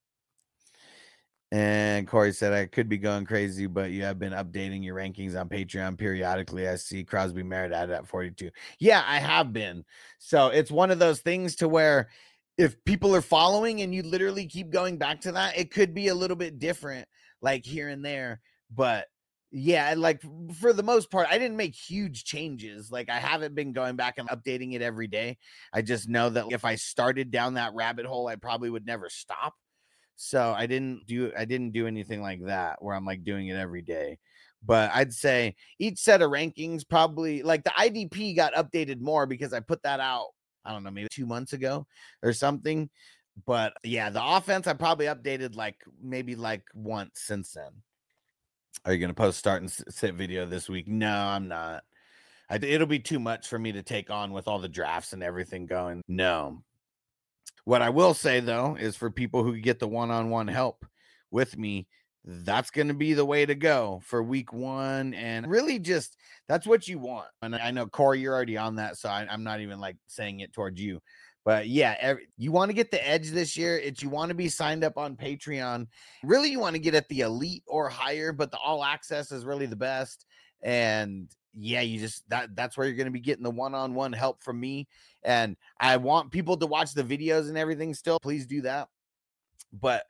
And Corey said, I could be going crazy, but you have been updating your rankings on Patreon periodically. I see Crosby Merritt added at forty-two. Yeah, I have been. So it's one of those things to where if people are following and you literally keep going back to that, it could be a little bit different, like here and there. but yeah, like for the most part, I didn't make huge changes. Like I haven't been going back and updating it every day. I just know that if I started down that rabbit hole, I probably would never stop. So I didn't do I didn't do anything like that where I'm like doing it every day. But I'd say each set of rankings probably like the I D P got updated more because I put that out, I don't know, maybe two months ago or something. But yeah, the offense I probably updated like maybe like once since then. Are you going to post start and sit video this week? No, I'm not. I, it'll be too much for me to take on with all the drafts and everything going. No. What I will say, though, is for people who get the one-on-one help with me, that's going to be the way to go for week one. And really just that's what you want. And I know, Corey, you're already on that, so I, I'm not even like saying it towards you. But yeah, every, you want to get the edge this year. It's you want to be signed up on Patreon. Really, you want to get at the elite or higher, but the all access is really the best. And yeah, you just that that's where you're going to be getting the one-on-one help from me. And I want people to watch the videos and everything still. Please do that. But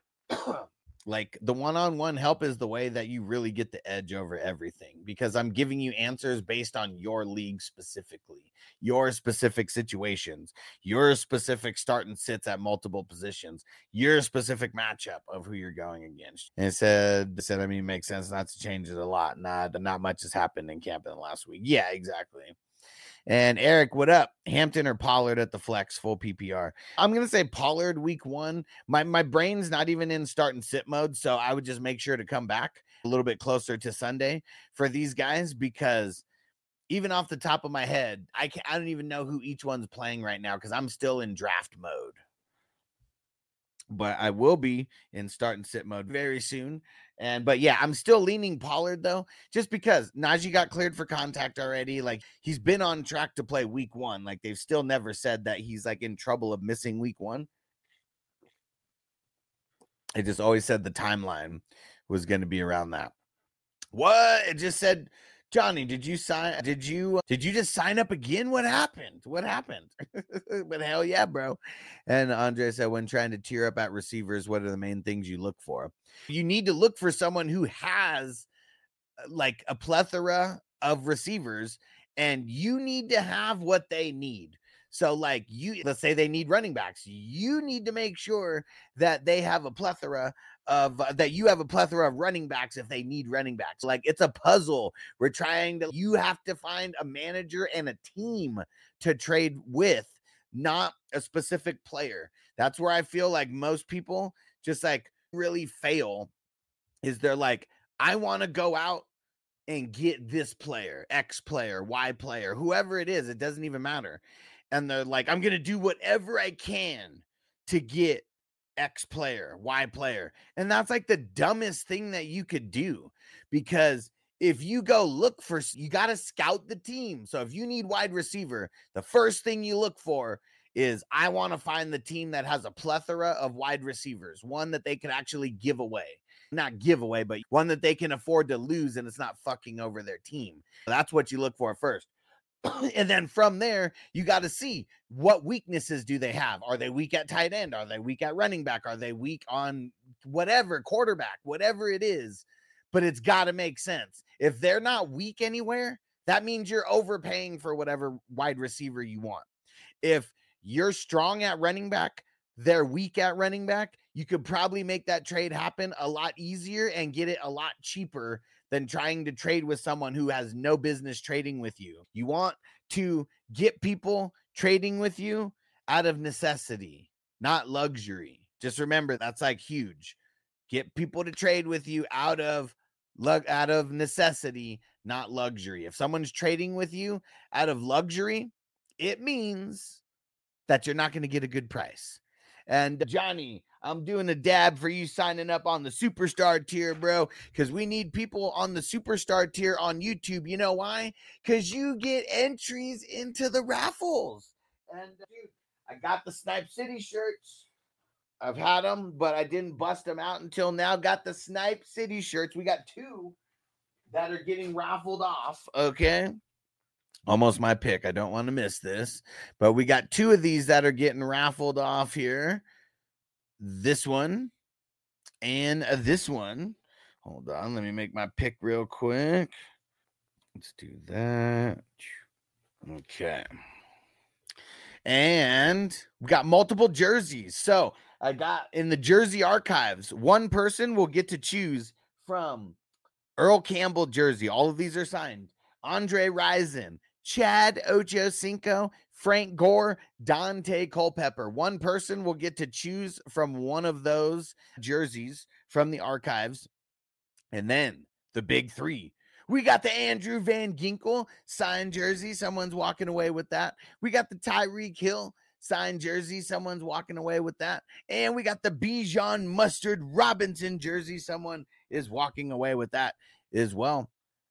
like the one-on-one help is the way that you really get the edge over everything, because I'm giving you answers based on your league specifically, your specific situations, your specific start and sits at multiple positions, your specific matchup of who you're going against. And it said, it said, I mean, it makes sense not to change it a lot. Not, not much has happened in camp in the last week. Yeah, exactly. And Eric, what up? Hampton or Pollard at the flex, full P P R? I'm going to say Pollard week one. My my brain's not even in start and sit mode, so I would just make sure to come back a little bit closer to Sunday for these guys, because even off the top of my head, I, can, I don't even know who each one's playing right now because I'm still in draft mode. But I will be in start and sit mode very soon. And but yeah, I'm still leaning Pollard though, just because Najee got cleared for contact already. Like he's been on track to play week one. Like they've still never said that he's like in trouble of missing week one. It just always said the timeline was going to be around that. What? It just said, Johnny, did you sign? Did you, did you just sign up again? What happened? What happened? But hell yeah, bro. And Andre said, when trying to tier up at receivers, what are the main things you look for? You need to look for someone who has like a plethora of receivers, and you need to have what they need. So like you, let's say they need running backs. You need to make sure that they have a plethora of uh, that you have a plethora of running backs if they need running backs. Like it's a puzzle. We're trying to, you have to find a manager and a team to trade with, not a specific player. That's where I feel like most people just like really fail, is they're like, I want to go out and get this player, X player, Y player, whoever it is, it doesn't even matter. And they're like, I'm going to do whatever I can to get X player, Y player. And that's like the dumbest thing that you could do, because if you go look for, you got to scout the team. So if you need wide receiver, the first thing you look for is, I want to find the team that has a plethora of wide receivers, one that they can actually give away. Not give away, but one that they can afford to lose and it's not fucking over their team. That's what you look for first. And then from there, you got to see what weaknesses do they have. Are they weak at tight end? Are they weak at running back? Are they weak on whatever, quarterback, whatever it is? But it's got to make sense. If they're not weak anywhere, that means you're overpaying for whatever wide receiver you want. If you're strong at running back, they're weak at running back, you could probably make that trade happen a lot easier and get it a lot cheaper than trying to trade with someone who has no business trading with you. You want to get people trading with you out of necessity, not luxury. Just remember, that's like huge. Get people to trade with you out of out of necessity, not luxury. If someone's trading with you out of luxury, it means that you're not going to get a good price. And Johnny, I'm doing a dab for you signing up on the superstar tier, bro, because we need people on the superstar tier on YouTube. You know why? Because you get entries into the raffles. And dude, I got the Snipe City shirts. I've had them, but I didn't bust them out until now. Got the Snipe City shirts. We got two that are getting raffled off. Okay. Almost my pick. I don't want to miss this, but we got two of these that are getting raffled off here. This one and this one. Hold on. Let me make my pick real quick. Let's do that. Okay. And we got multiple jerseys. So I got in the jersey archives, one person will get to choose from Earl Campbell jersey. All of these are signed. Andre Rison, Chad Ochocinco, Frank Gore, Dante Culpepper. One person will get to choose from one of those jerseys from the archives. And then the big three. We got the Andrew Van Ginkel signed jersey. Someone's walking away with that. We got the Tyreek Hill signed jersey. Someone's walking away with that. And we got the Bijan Mustard Robinson jersey. Someone is walking away with that as well.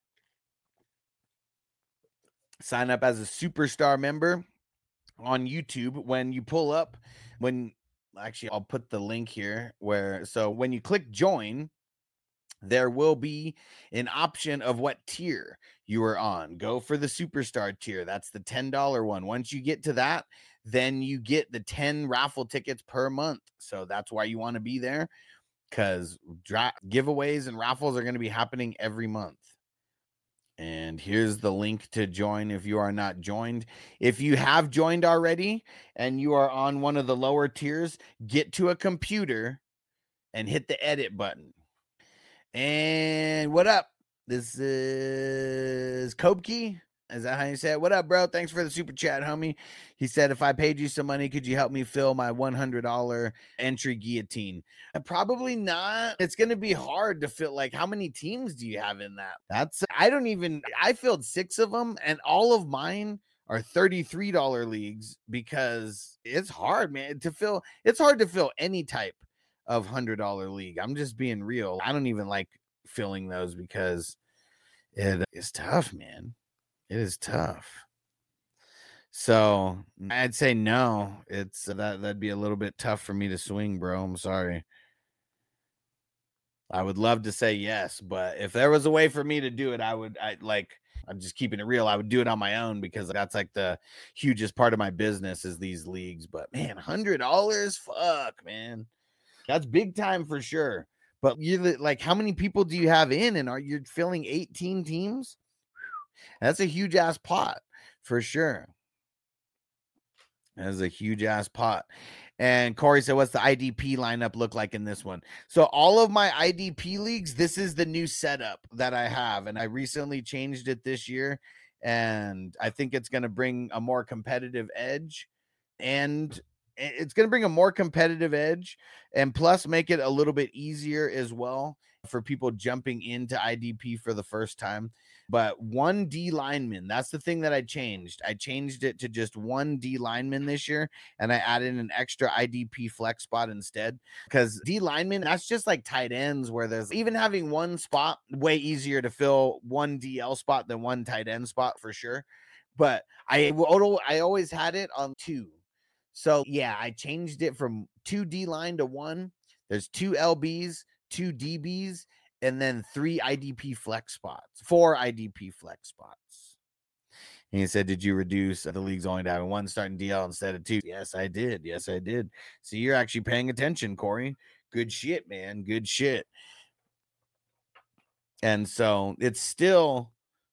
Sign up as a superstar member on YouTube. When you pull up, when actually I'll put the link here where, so when you click join, there will be an option of what tier you are on. Go for the superstar tier. That's the ten dollar one. Once you get to that, then you get the ten raffle tickets per month. So that's why you want to be there, because dra- giveaways and raffles are going to be happening every month. And here's the link to join if you are not joined. If you have joined already and you are on one of the lower tiers, get to a computer and hit the edit button. And what up? This is Kopke. Is that how you say it? What up, bro? Thanks for the super chat, homie. He said, if I paid you some money, could you help me fill my one hundred dollar entry guillotine? And probably not. It's going to be hard to fill. Like, how many teams do you have in that? That's, I don't even, I filled six of them, and all of mine are thirty-three dollar leagues, because it's hard, man, to fill. It's hard to fill any type of one hundred dollar league. I'm just being real. I don't even like filling those because it is tough, man. It is tough. So I'd say no. It's that that'd be a little bit tough for me to swing, bro. I'm sorry. I would love to say yes, but if there was a way for me to do it, I would. I like. I'm just keeping it real. I would do it on my own, because that's like the hugest part of my business is these leagues. But man, one hundred dollars, fuck, man. That's big time for sure. But you like, how many people do you have in, and are you filling eighteen teams? That's a huge ass pot for sure. That's a huge ass pot. And Corey said, what's the I D P lineup look like in this one? So all of my I D P leagues, this is the new setup that I have. And I recently changed it this year. And I think it's going to bring a more competitive edge. And it's going to bring a more competitive edge, and plus make it a little bit easier as well for people jumping into I D P for the first time. But one D lineman, that's the thing that I changed. I changed it to just one D lineman this year, and I added an extra I D P flex spot instead, because D lineman, that's just like tight ends, where there's even having one spot way easier to fill one D L spot than one tight end spot for sure. But I, I always had it on two. So yeah, I changed it from two D line to one. There's two L Bs, two D Bs, and then three I D P flex spots, four I D P flex spots. And he said, did you reduce the leagues only to having one starting D L instead of two? Yes, I did. Yes, I did. So you're actually paying attention, Corey. Good shit, man. Good shit. And so it's still,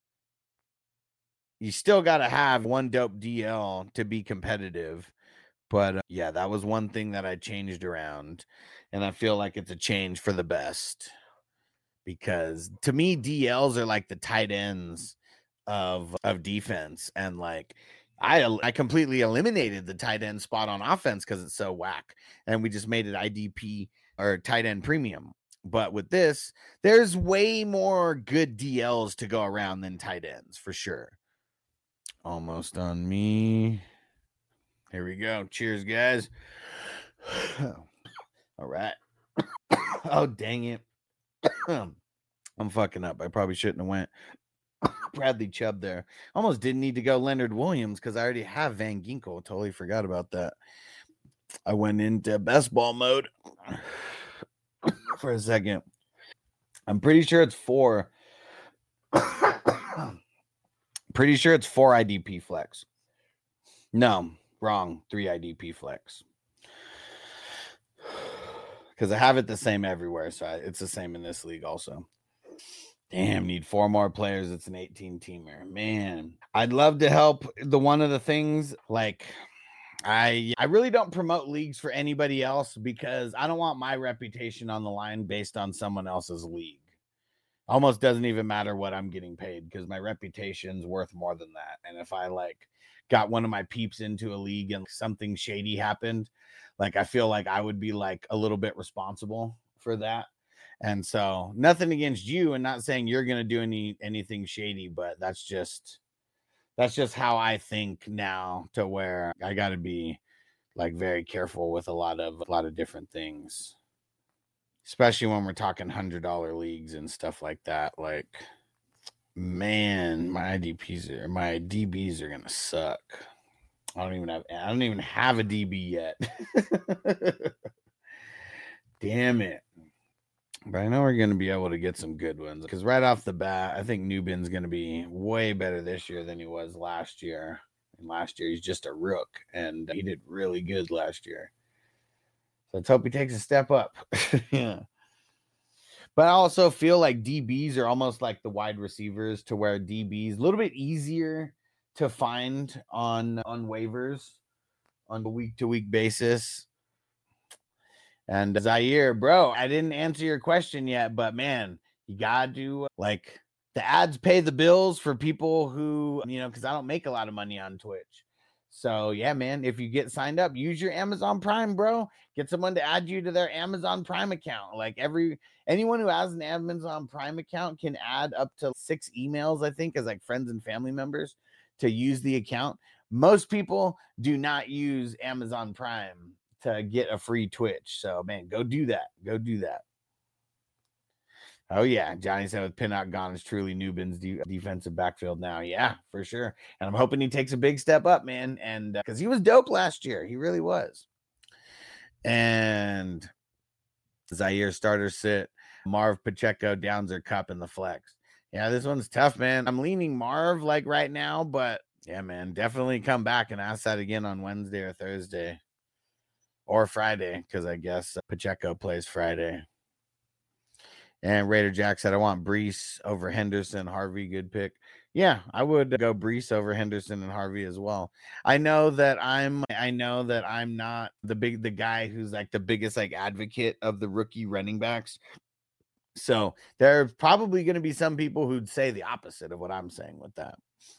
you still got to have one dope D L to be competitive. But uh, yeah, that was one thing that I changed around, and I feel like it's a change for the best, because to me, D Ls are like the tight ends of of defense, and like I I completely eliminated the tight end spot on offense because it's so whack, and we just made it I D P or tight end premium. But with this, there's way more good D Ls to go around than tight ends for sure. Almost on me. Here we go. Cheers, guys. All right. Oh, dang it. I'm fucking up. I probably shouldn't have went Bradley Chubb there. Almost didn't need to go Leonard Williams because I already have Van Ginkel. Totally forgot about that. I went into best ball mode for a second. I'm pretty sure it's four. Pretty sure it's four I D P flex. No. Wrong. Three I D P flex. because I have it the same everywhere. So I, it's the same in this league also. Damn, need four more players. It's an eighteen teamer. Man, I'd love to help. The one of the things, like, I I really don't promote leagues for anybody else because I don't want my reputation on the line based on someone else's league. Almost doesn't even matter what I'm getting paid because my reputation's worth more than that. And if I like got one of my peeps into a league and something shady happened, like I feel like I would be like a little bit responsible for that. And so nothing against you and not saying you're going to do any anything shady, but that's just that's just how I think now, to where I got to be like very careful with a lot of a lot of different things, especially when we're talking one hundred dollar leagues and stuff like that. Like, man, my I D Ps are my D Bs are going to suck. I don't even have I don't even have a D B yet. Damn it. But I know we're going to be able to get some good ones because right off the bat, I think Newbin's going to be way better this year than he was last year. And last year, he's just a rook, and he did really good last year. So let's hope he takes a step up. Yeah. But I also feel like D Bs are almost like the wide receivers, to where D Bs a little bit easier to find on, on waivers on a week-to-week basis. And Zaire, bro, I didn't answer your question yet, but man, you got to, like, the ads pay the bills for people who, you know, because I don't make a lot of money on Twitch. So, yeah, man, if you get signed up, use your Amazon Prime, bro. Get someone to add you to their Amazon Prime account. Like, every anyone who has an Amazon Prime account can add up to six emails, I think, as like friends and family members to use the account. Most people do not use Amazon Prime to get a free Twitch. So, man, go do that. Go do that. Oh, yeah. Johnny said with Pinnock gone, it's truly Newbin's de- defensive backfield now. Yeah, for sure. And I'm hoping he takes a big step up, man. And because uh, he was dope last year. He really was. And Zaire starter sit. Marv Pacheco, Downs or Cup in the flex. Yeah, this one's tough, man. I'm leaning Marv like right now, but yeah, man, definitely come back and ask that again on Wednesday or Thursday. Or Friday, because I guess Pacheco plays Friday. And Raider Jack said, I want Brees over Henderson. Harvey, good pick. Yeah, I would go Brees over Henderson and Harvey as well. I know that I'm I know that I'm not the big the guy who's like the biggest like advocate of the rookie running backs. So there are probably going to be some people who'd say the opposite of what I'm saying with that.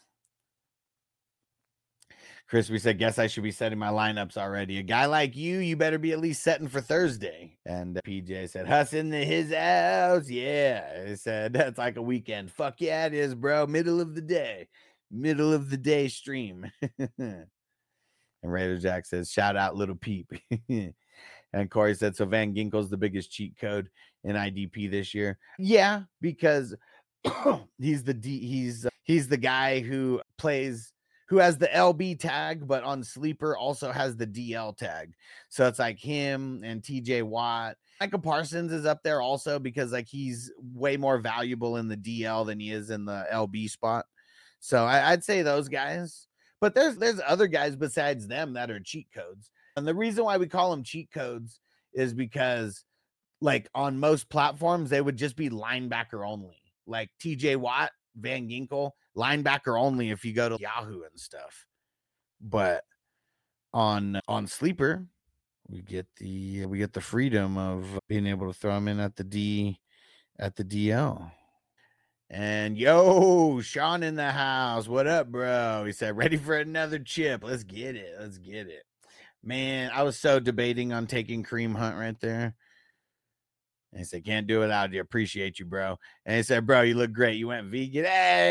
Crispy said, guess I should be setting my lineups already. A guy like you, you better be at least setting for Thursday. And uh, P J said, Huss in the, his house. Yeah. He said, that's like a weekend. Fuck yeah, it is, bro. Middle of the day. Middle of the day stream. And Raider Jack says, shout out Little Peep. And Corey said, so Van Ginkel's the biggest cheat code in I D P this year. Yeah, because he's the D, he's uh, he's the guy who plays who has the L B tag, but on Sleeper also has the D L tag. So it's like him and T J Watt. Micah Parsons is up there also because like he's way more valuable in the D L than he is in the L B spot. So I, I'd say those guys. But there's there's other guys besides them that are cheat codes. And the reason why we call them cheat codes is because like on most platforms, they would just be linebacker only. Like T J Watt, Van Ginkel, linebacker only if you go to Yahoo and stuff. But on on Sleeper, we get the we get the freedom of being able to throw them in at the D at the D L. And yo, Sean in the house. What up, bro? He said, ready for another chip. Let's get it. Let's get it. Man, I was so debating on taking Kareem Hunt right there. And he said, can't do it without you. Appreciate you, bro. And he said, bro, you look great. You went vegan.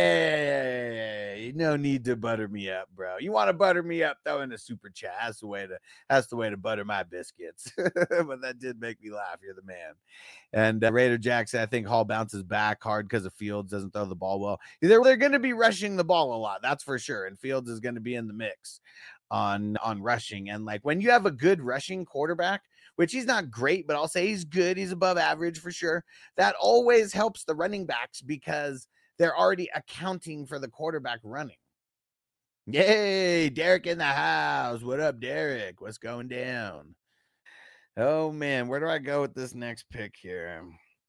Hey, no need to butter me up, bro. You want to butter me up? Throw in a super chat. That's the way to that's the way to butter my biscuits. But that did make me laugh. You're the man. And uh, Raider Jack said, I think Hall bounces back hard because of Fields doesn't throw the ball well. They're, they're going to be rushing the ball a lot. That's for sure. And Fields is going to be in the mix on, on rushing. And like when you have a good rushing quarterback, which he's not great, but I'll say he's good. He's above average for sure. That always helps the running backs because they're already accounting for the quarterback running. Yay, Derek in the house. What up, Derek? What's going down? Oh man, where do I go with this next pick here?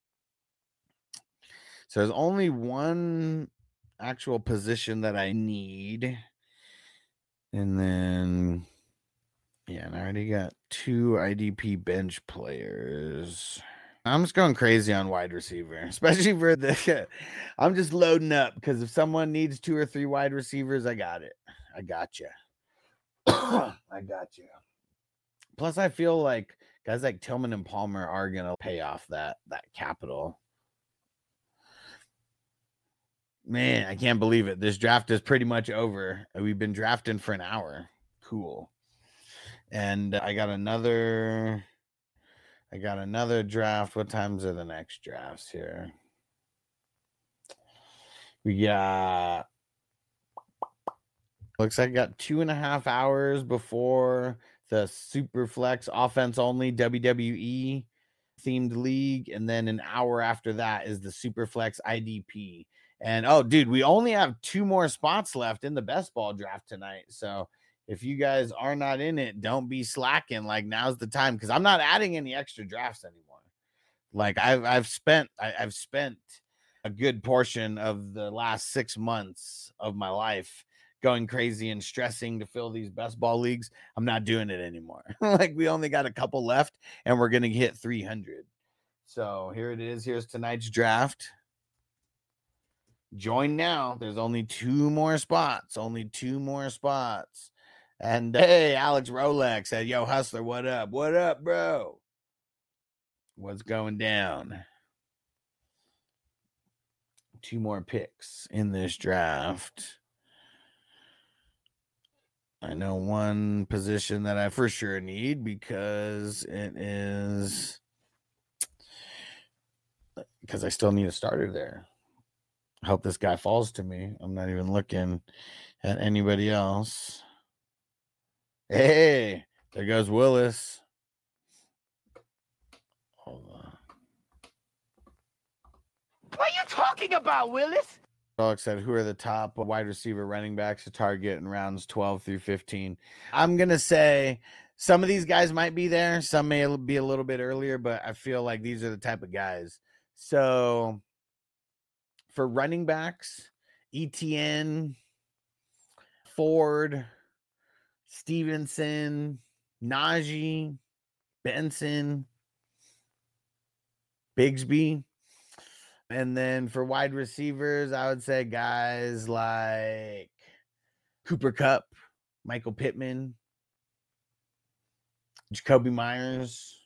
So there's only one actual position that I need. And then, yeah, and I already got two I D P bench players. I'm just going crazy on wide receiver, especially for the. I'm just loading up because if someone needs two or three wide receivers, I got it. I got you. I got you. Plus, I feel like guys like Tillman and Palmer are gonna pay off that that capital. Man, I can't believe it. This draft is pretty much over. We've been drafting for an hour. Cool. And I got another. I got another draft. What times are the next drafts here? We got. Looks like I got two and a half hours before the Superflex offense only W W E themed league. And then an hour after that is the Superflex I D P. And oh, dude, we only have two more spots left in the best ball draft tonight. So if you guys are not in it, don't be slacking. Like, now's the time, because I'm not adding any extra drafts anymore. Like I've I've spent I, I've spent a good portion of the last six months of my life going crazy and stressing to fill these best ball leagues. I'm not doing it anymore. Like, we only got a couple left and we're gonna hit three hundred. So here it is. Here's tonight's draft. Join now. There's only two more spots. Only two more spots. And hey, Alex Rolex said, "Yo, Hustler, what up? What up, bro? What's going down?" Two more picks in this draft. I know one position that I for sure need because it is because I still need a starter there. I hope this guy falls to me. I'm not even looking at anybody else. Hey, there goes Willis. Hold on. What are you talking about, Willis? Alex said, who are the top wide receiver running backs to target in rounds twelve through fifteen? I'm going to say some of these guys might be there. Some may be a little bit earlier, but I feel like these are the type of guys. So for running backs, Etienne, Ford, Stevenson, Najee, Benson, Bigsby. And then for wide receivers, I would say guys like Cooper Kupp, Michael Pittman, Jacoby Myers.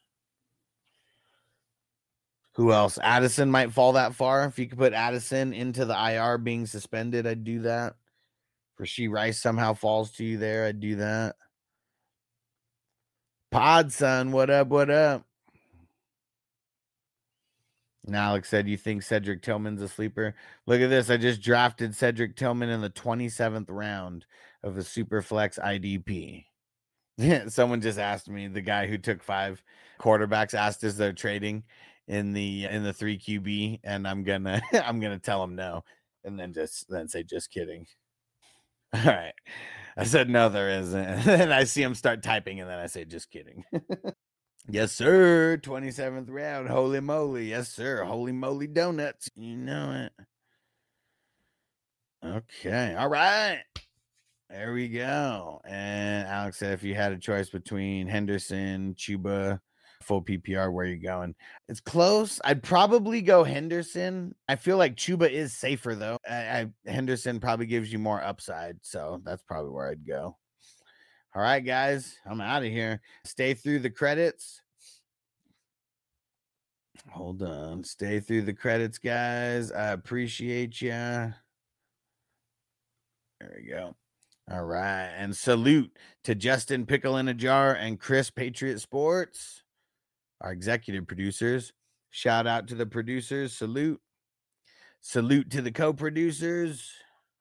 Who else? Addison might fall that far. If you could put Addison into the I R being suspended, I'd do that. Rashee Rice somehow falls to you there, I'd do that. Pod son, what up, what up? And Alex said, you think Cedric Tillman's a sleeper? Look at this. I just drafted Cedric Tillman in the twenty-seventh round of the Superflex I D P. Someone just asked me, the guy who took five quarterbacks asked us they're trading in the in the three Q B, and I'm gonna I'm gonna tell him no, and then just then say just kidding. All right. I said no, there isn't. And then I see him start typing, and then I say just kidding. Yes, sir. twenty-seventh round. Holy moly. Yes, sir. Holy moly donuts. You know it. Okay. All right. There we go. And Alex said, if you had a choice between Henderson, Chuba, full P P R, where are you going? It's close. I'd probably go Henderson. I feel like Chuba is safer, though. I, I Henderson probably gives you more upside. So that's probably where I'd go. All right, guys, I'm out of here. Stay through the credits. Hold on. Stay through the credits, guys. I appreciate you. There we go. All right. And salute to Justin Pickle in a Jar and Chris Patriot Sports, our executive producers. Shout out to the producers. Salute. Salute to the co-producers.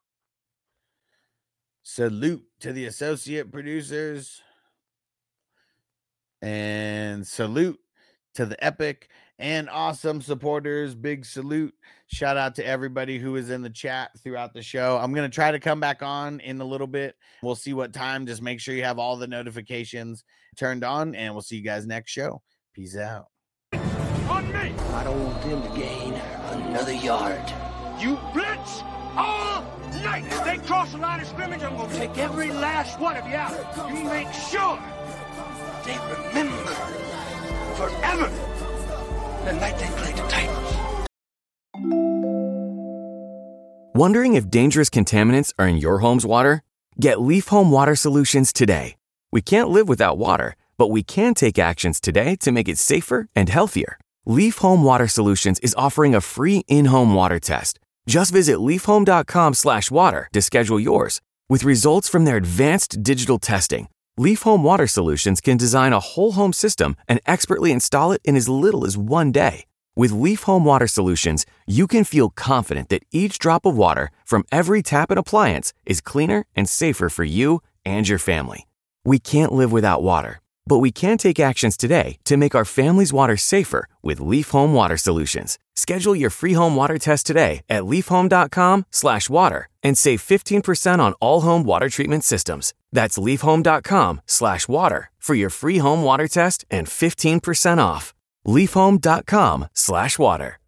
Salute to the associate producers. And salute to the epic and awesome supporters. Big salute. Shout out to everybody who is in the chat throughout the show. I'm going to try to come back on in a little bit. We'll see what time. Just make sure you have all the notifications turned on, and we'll see you guys next show. Peace out. On me! I don't want them to gain another yard. You blitz all night. If they cross the line of scrimmage, I'm going to take every last one of you out. You make sure they remember forever the night they played the Titans. Wondering if dangerous contaminants are in your home's water? Get Leaf Home Water Solutions today. We can't live without water, but we can take actions today to make it safer and healthier. Leaf Home Water Solutions is offering a free in-home water test. Just visit leafhome.com slash water to schedule yours. With results from their advanced digital testing, Leaf Home Water Solutions can design a whole home system and expertly install it in as little as one day. With Leaf Home Water Solutions, you can feel confident that each drop of water from every tap and appliance is cleaner and safer for you and your family. We can't live without water, but we can take actions today to make our family's water safer with Leaf Home Water Solutions. Schedule your free home water test today at leafhome.com slash water and save fifteen percent on all home water treatment systems. That's leafhome.com slash water for your free home water test and fifteen percent off. leafhome.com slash water.